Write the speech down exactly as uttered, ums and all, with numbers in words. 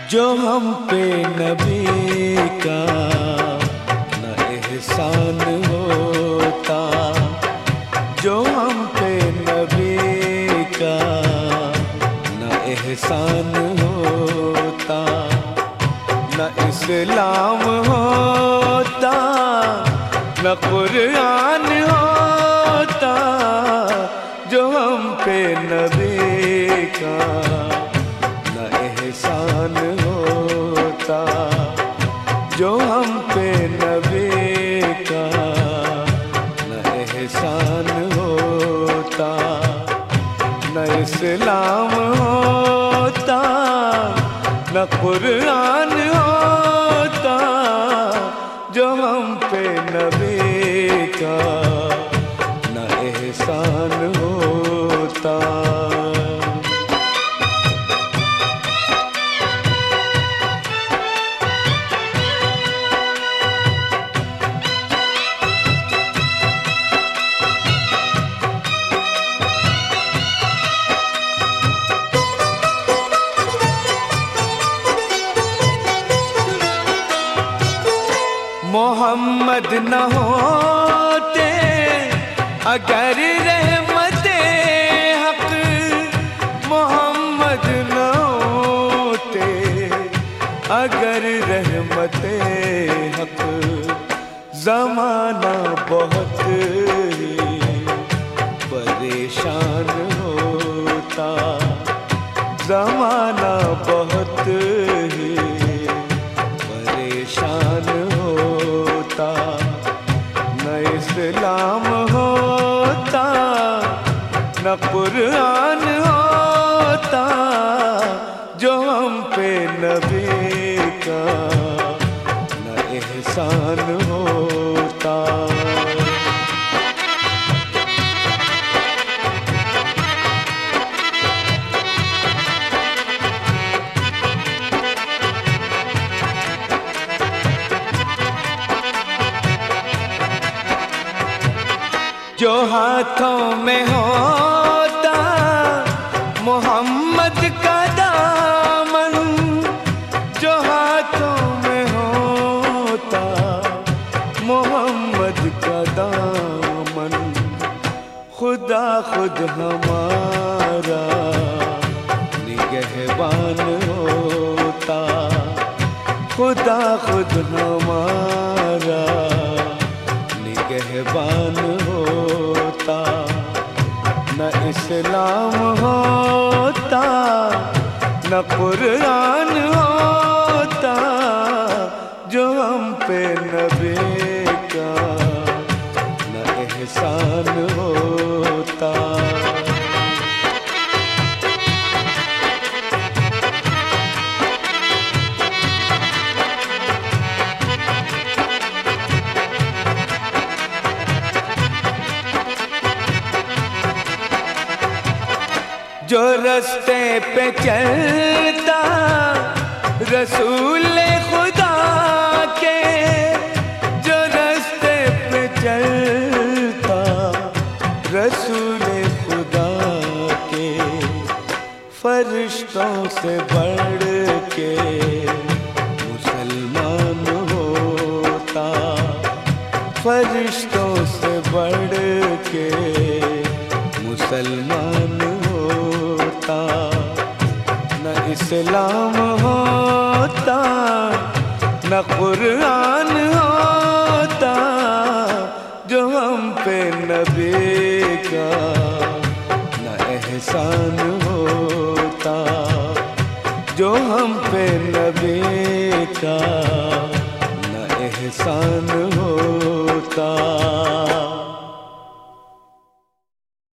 جو ہم پہ نبی کا نہ احسان ہوتا، جو ہم پہ نبی کا نہ احسان ہوتا، نہ اسلام ہوتا نہ قرآن ہوتا، جو ہم پہ نبی کا نہ احسان ہوتا، جو ہم پہ نبی کا نہ احسان ہوتا، نہ اسلام ہوتا نہ قرآن ہوتا، جو ہم پہ نبی کا نہ احسان ہوتا۔ محمد نہ ہوتے اگر رحمت حق، محمد نہ ہوتے اگر رحمت حق، زمانہ بہت ہی پریشان ہوتا، زمانہ بہت ہی پریشان ہوتا، نہ اسلام ہوتا نہ قرآن ہوتا، جو ہم پہ نبی کا نہ احسان ہوتا۔ جو ہاتھوں میں ہوتا محمد کا دامن، جو ہاتھوں میں ہوتا محمد کا دامن، خدا خود ہمارا نگہبان ہوتا، خدا خود ہمارا نگہبان ہوتا، نہ اسلام ہوتا نہ قرآن ہوتا، جو ہم پہ نبی کا نہ احسان ہوتا۔ جو رستے پہ چلتا رسول خدا کے، جو رستے پہ چلتا رسول خدا کے، فرشتوں سے بڑھ کے مسلمان ہوتا، فرشتوں سے بڑھ کے مسلمان ہوتا، نہ اسلام ہوتا نہ قرآن ہوتا، جو ہم پہ نبی کا نہ احسان ہوتا، جو ہم پہ نبی کا نہ احسان ہوتا۔